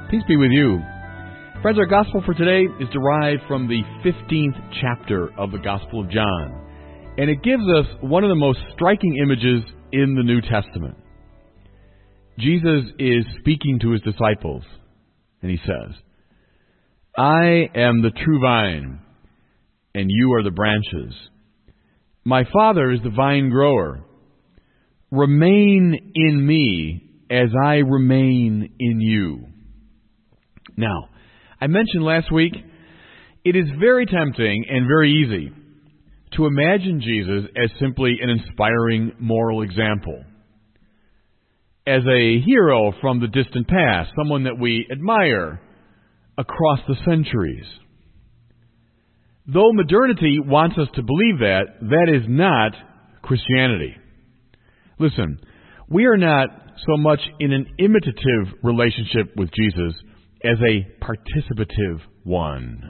Peace be with you. Friends, our gospel for today is derived from the 15th chapter of the Gospel of John, and it gives us one of the most striking images in the New Testament. Jesus is speaking to his disciples, and he says, "I am the true vine, and you are the branches. My Father is the vine grower. Remain in me as I remain in you." Now, I mentioned last week, it is very tempting and very easy to imagine Jesus as simply an inspiring moral example, as a hero from the distant past, someone that we admire across the centuries. Though modernity wants us to believe that, that is not Christianity. Listen, we are not so much in an imitative relationship with Jesus as a participative one.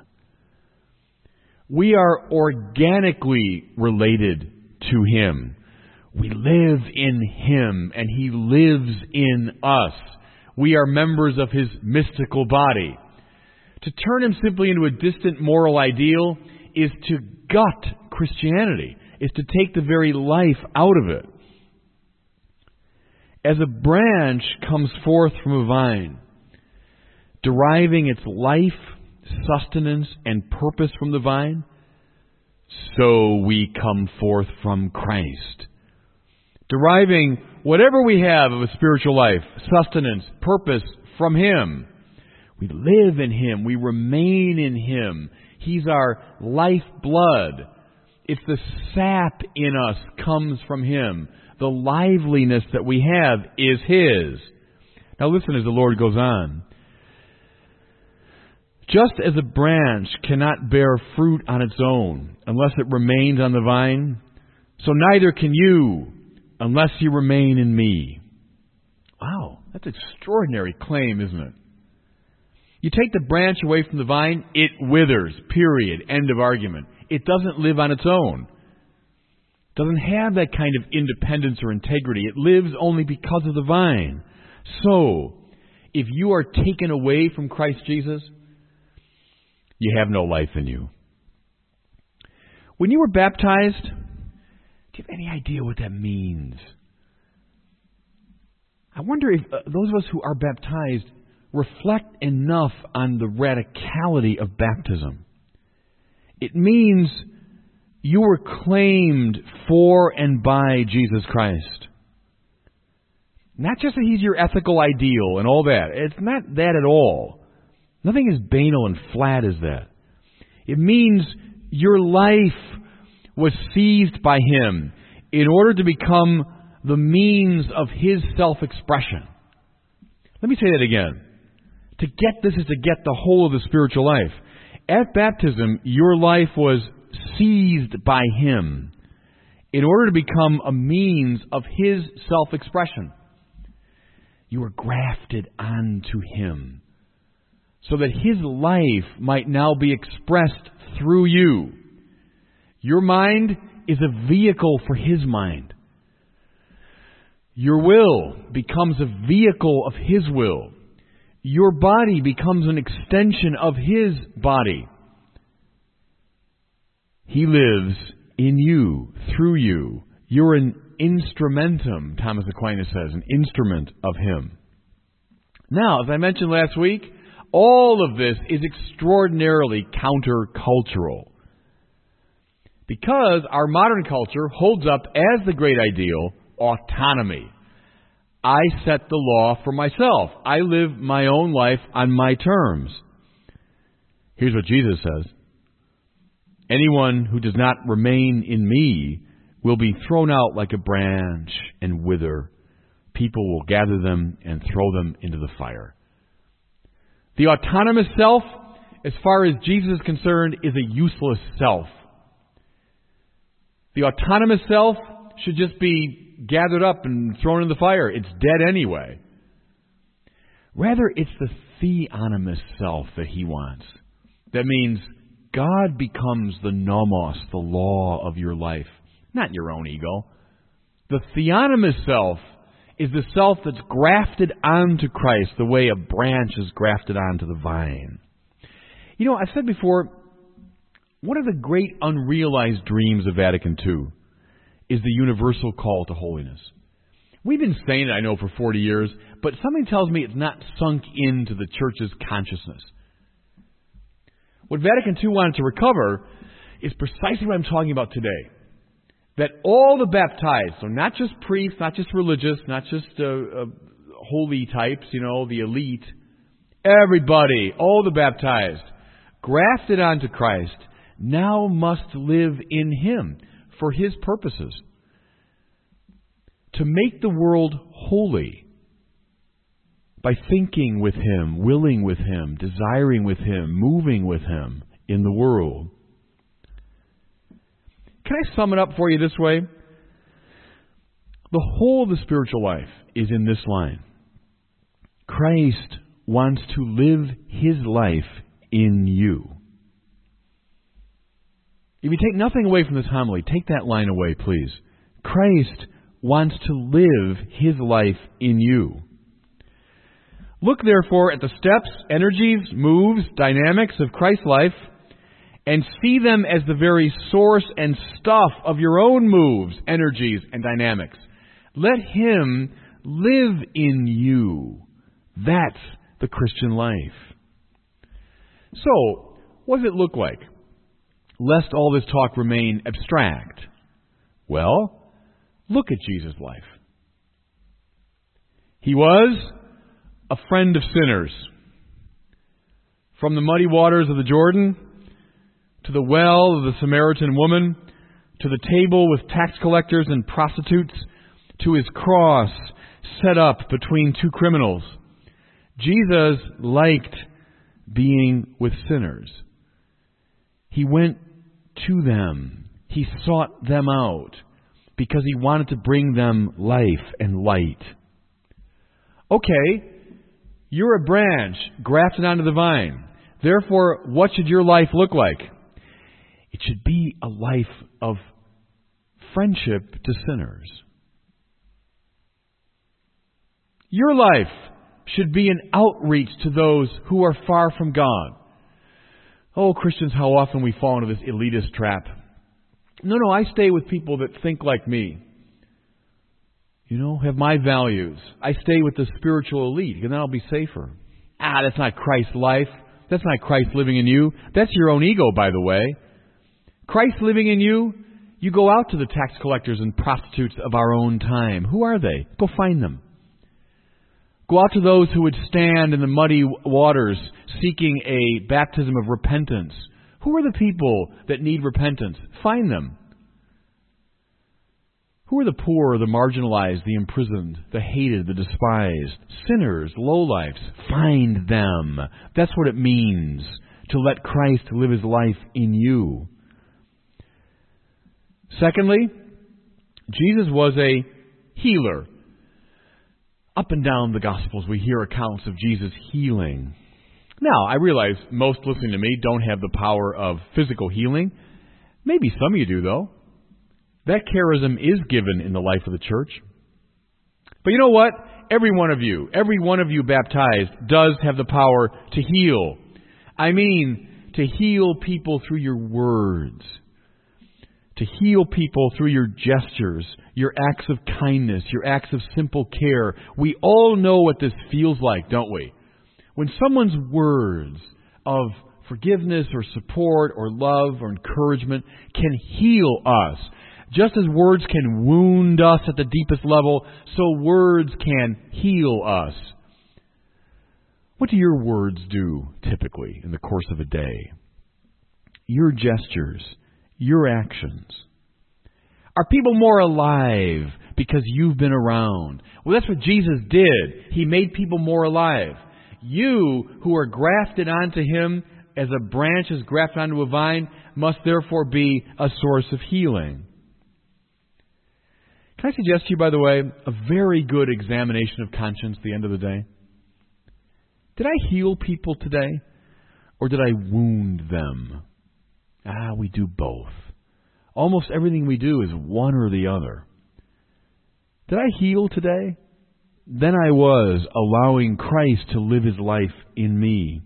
We are organically related to Him. We live in Him, and He lives in us. We are members of His mystical body. To turn Him simply into a distant moral ideal is to gut Christianity, is to take the very life out of it. As a branch comes forth from a vine, deriving its life, sustenance, and purpose from the vine, so we come forth from Christ, deriving whatever we have of a spiritual life, sustenance, purpose from Him. We live in Him. We remain in Him. He's our lifeblood. It's the sap in us comes from Him. The liveliness that we have is His. Now listen as the Lord goes on. Just as a branch cannot bear fruit on its own unless it remains on the vine, so neither can you unless you remain in me. Wow, that's an extraordinary claim, isn't it? You take the branch away from the vine, it withers, period, end of argument. It doesn't live on its own. It doesn't have that kind of independence or integrity. It lives only because of the vine. So, if you are taken away from Christ Jesus, you have no life in you. When you were baptized, do you have any idea what that means? I wonder if those of us who are baptized reflect enough on the radicality of baptism. It means you were claimed for and by Jesus Christ. Not just that He's your ethical ideal and all that. It's not that at all. Nothing as banal and flat as that. It means your life was seized by Him in order to become the means of His self-expression. Let me say that again. To get this is to get the whole of the spiritual life. At baptism, your life was seized by Him in order to become a means of His self-expression. You were grafted onto Him so that His life might now be expressed through you. Your mind is a vehicle for His mind. Your will becomes a vehicle of His will. Your body becomes an extension of His body. He lives in you, through you. You're an instrumentum, Thomas Aquinas says, an instrument of Him. Now, as I mentioned last week, all of this is extraordinarily countercultural, because our modern culture holds up as the great ideal autonomy. I set the law for myself. I live my own life on my terms. Here's what Jesus says. Anyone who does not remain in me will be thrown out like a branch and wither. People will gather them and throw them into the fire. The autonomous self, as far as Jesus is concerned, is a useless self. The autonomous self should just be gathered up and thrown in the fire. It's dead anyway. Rather, it's the theonomous self that He wants. That means God becomes the nomos, the law of your life, not your own ego. The theonomous self is the self that's grafted onto Christ the way a branch is grafted onto the vine. You know, I've said before, one of the great unrealized dreams of Vatican II is the universal call to holiness. We've been saying it, I know, for 40 years, but something tells me it's not sunk into the Church's consciousness. What Vatican II wanted to recover is precisely what I'm talking about today. That all the baptized, so not just priests, not just religious, not just holy types, the elite, everybody, all the baptized, grafted onto Christ, now must live in Him for His purposes. To make the world holy by thinking with Him, willing with Him, desiring with Him, moving with Him in the world. Can I sum it up for you this way? The whole of the spiritual life is in this line. Christ wants to live His life in you. If you take nothing away from this homily, take that line away, please. Christ wants to live His life in you. Look, therefore, at the steps, energies, moves, dynamics of Christ's life, and see them as the very source and stuff of your own moves, energies, and dynamics. Let Him live in you. That's the Christian life. So, what does it look like? Lest all this talk remain abstract. Well, look at Jesus' life. He was a friend of sinners. From the muddy waters of the Jordan, to the well of the Samaritan woman, to the table with tax collectors and prostitutes, to His cross set up between two criminals. Jesus liked being with sinners. He went to them. He sought them out because He wanted to bring them life and light. Okay, you're a branch grafted onto the vine. Therefore, what should your life look like? It should be a life of friendship to sinners. Your life should be an outreach to those who are far from God. Oh, Christians, how often we fall into this elitist trap. No, I stay with people that think like me. Have my values. I stay with the spiritual elite, and then I'll be safer. That's not Christ's life. That's not Christ living in you. That's your own ego, by the way. Christ living in you, you go out to the tax collectors and prostitutes of our own time. Who are they? Go find them. Go out to those who would stand in the muddy waters seeking a baptism of repentance. Who are the people that need repentance? Find them. Who are the poor, the marginalized, the imprisoned, the hated, the despised, sinners, lowlifes? Find them. That's what it means to let Christ live His life in you. Secondly, Jesus was a healer. Up and down the Gospels, we hear accounts of Jesus healing. Now, I realize most listening to me don't have the power of physical healing. Maybe some of you do, though. That charism is given in the life of the church. But you know what? Every one of you baptized, does have the power to heal. I mean, to heal people through your words. To heal people through your gestures, your acts of kindness, your acts of simple care. We all know what this feels like, don't we? When someone's words of forgiveness or support or love or encouragement can heal us. Just as words can wound us at the deepest level, so words can heal us. What do your words do typically in the course of a day? Your gestures, your actions. Are people more alive because you've been around? Well, that's what Jesus did. He made people more alive. You, who are grafted onto Him as a branch is grafted onto a vine, must therefore be a source of healing. Can I suggest to you, by the way, a very good examination of conscience at the end of the day? Did I heal people today? Or did I wound them? We do both. Almost everything we do is one or the other. Did I heal today? than I was allowing Christ to live His life in me.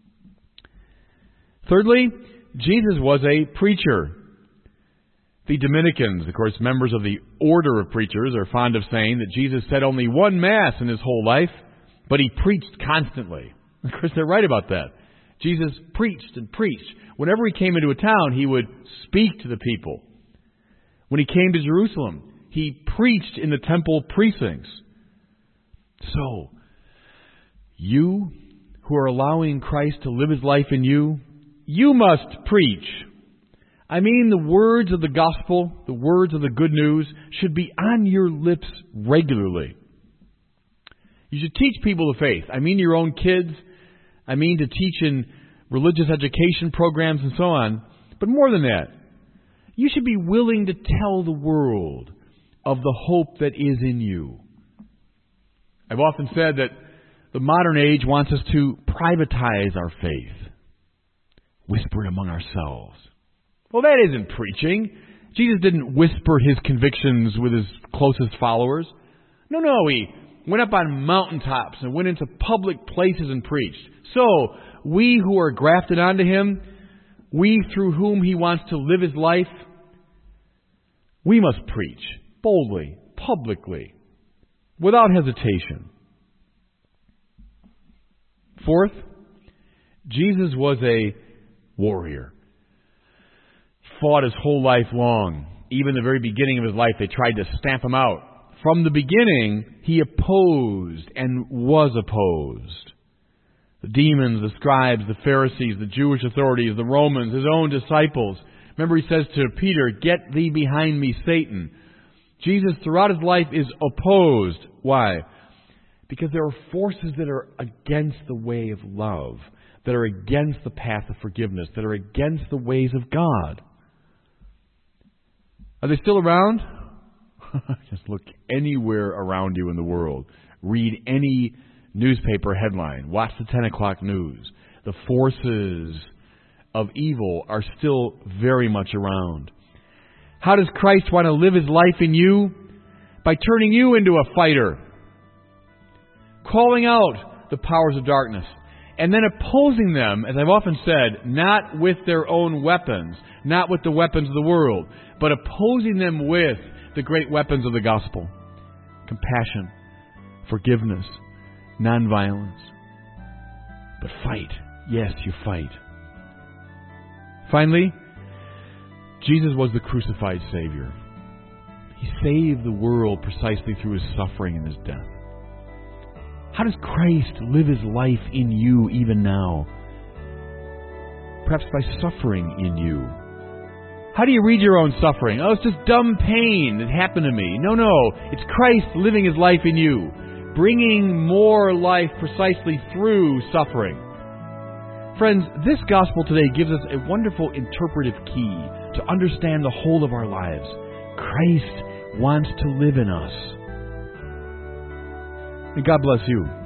Thirdly, Jesus was a preacher. The Dominicans, of course, members of the order of preachers, are fond of saying that Jesus said only one Mass in His whole life, but He preached constantly. Of course, they're right about that. Jesus preached and preached. Whenever He came into a town, He would speak to the people. When He came to Jerusalem, He preached in the temple precincts. So, you who are allowing Christ to live His life in you, you must preach. I mean, the words of the gospel, the words of the good news, should be on your lips regularly. You should teach people the faith. I mean your own kids. I mean to teach in religious education programs and so on. But more than that, you should be willing to tell the world of the hope that is in you. I've often said that the modern age wants us to privatize our faith. Whisper it among ourselves. Well, that isn't preaching. Jesus didn't whisper His convictions with His closest followers. No, He went up on mountaintops and went into public places and preached. So, we who are grafted onto Him, we through whom He wants to live His life, we must preach boldly, publicly, without hesitation. Fourth, Jesus was a warrior. Fought his whole life long. Even the very beginning of His life, they tried to stamp Him out. From the beginning, He opposed and was opposed. The demons, the scribes, the Pharisees, the Jewish authorities, the Romans, His own disciples. Remember, He says to Peter, "Get thee behind me, Satan." Jesus, throughout His life, is opposed. Why? Because there are forces that are against the way of love, that are against the path of forgiveness, that are against the ways of God. Are they still around? Just look anywhere around you in the world. Read any newspaper headline. Watch the 10 o'clock news. The forces of evil are still very much around. How does Christ want to live His life in you? By turning you into a fighter. Calling out the powers of darkness. And then opposing them, as I've often said, not with their own weapons, not with the weapons of the world, but opposing them with the great weapons of the gospel. Compassion, forgiveness, nonviolence. But fight. Yes, you fight. Finally, Jesus was the crucified Savior. He saved the world precisely through His suffering and His death. How does Christ live His life in you even now? Perhaps by suffering in you. How do you read your own suffering? Oh, it's just dumb pain that happened to me. No, it's Christ living His life in you, bringing more life precisely through suffering. Friends, this gospel today gives us a wonderful interpretive key to understand the whole of our lives. Christ wants to live in us. May God bless you.